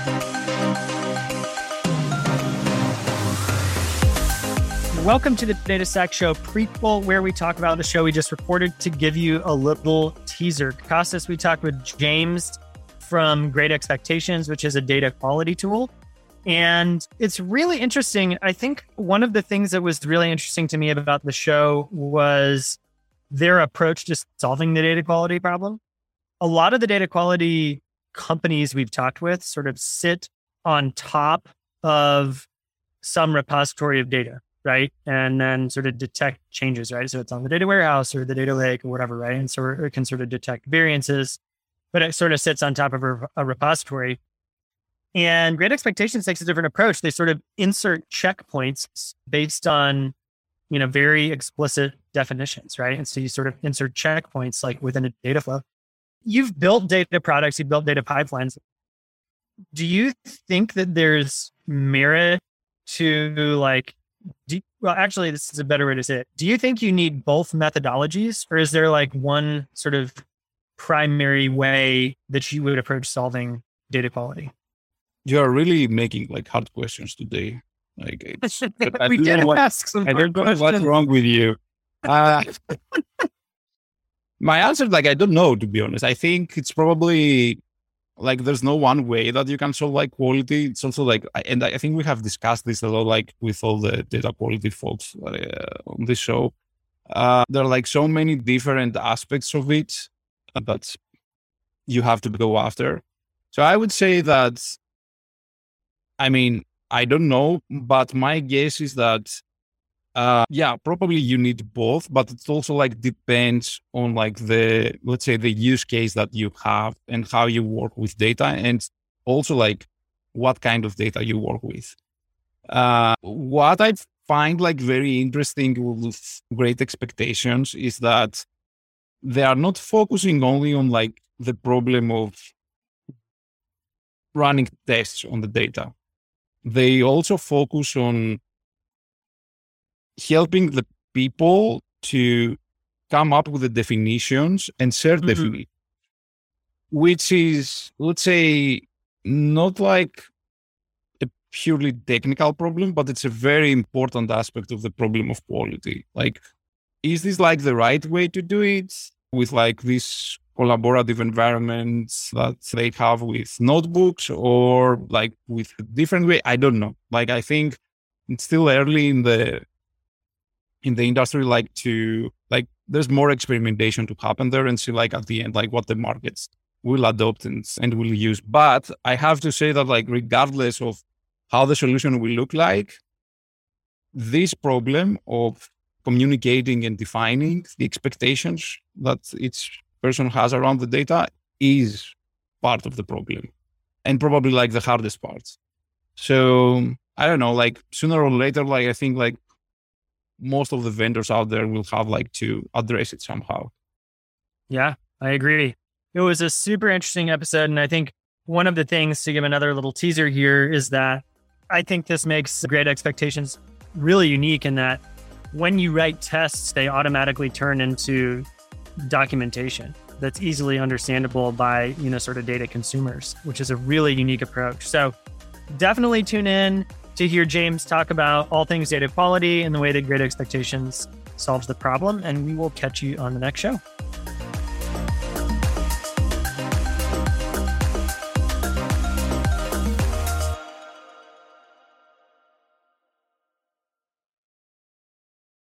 Welcome to the DataStax Show prequel, where we talk about the show we just recorded to give you a little teaser. Kostas, we talked with James from Great Expectations, which is a data quality tool. And it's really interesting. I think one of the things that was really interesting to me about the show was their approach to solving the data quality problem. A lot of the data quality companies we've talked with sort of sit on top of some repository of data, right? And then sort of detect changes, right? So it's on the data warehouse or the data lake or whatever, right? And so it can sort of detect variances, but it sort of sits on top of a repository. And Great Expectations takes a different approach. They sort of insert checkpoints based on, very explicit definitions, right? And so you sort of insert checkpoints like within a data flow. You've built data products, you've built data pipelines. Do you think that there's merit to actually, this is a better way to say it. Do you think you need both methodologies, or is there one sort of primary way that you would approach solving data quality? You are really making hard questions today. We did ask some hard questions. What's wrong with you? My answer, I don't know, to be honest. I think it's probably there's no one way that you can solve quality. It's also and I think we have discussed this a lot, with all the data quality folks on this show. There are so many different aspects of it that you have to go after. So I would say that, I don't know, but my guess is that, probably you need both, but it also depends on let's say the use case that you have and how you work with data, and also what kind of data you work with. What I find very interesting with Great Expectations is that they are not focusing only on the problem of running tests on the data. They also focus on helping the people to come up with the definitions and share definitions, which is, let's say, not a purely technical problem, but it's a very important aspect of the problem of quality. Is this the right way to do it with this collaborative environments that they have with notebooks, or with a different way? I don't know. I think it's still early in the industry, there's more experimentation to happen there and see at the end, what the markets will adopt and will use. But I have to say that regardless of how the solution will look like, this problem of communicating and defining the expectations that each person has around the data is part of the problem, and probably the hardest parts. So I don't know, sooner or later, I think most of the vendors out there will have to address it somehow. Yeah, I agree. It was a super interesting episode. And I think one of the things, to give another little teaser here, is that I think this makes Great Expectations really unique in that when you write tests, they automatically turn into documentation that's easily understandable by, sort of data consumers, which is a really unique approach. So definitely tune in to hear James talk about all things data quality and the way that Great Expectations solves the problem. And we will catch you on the next show.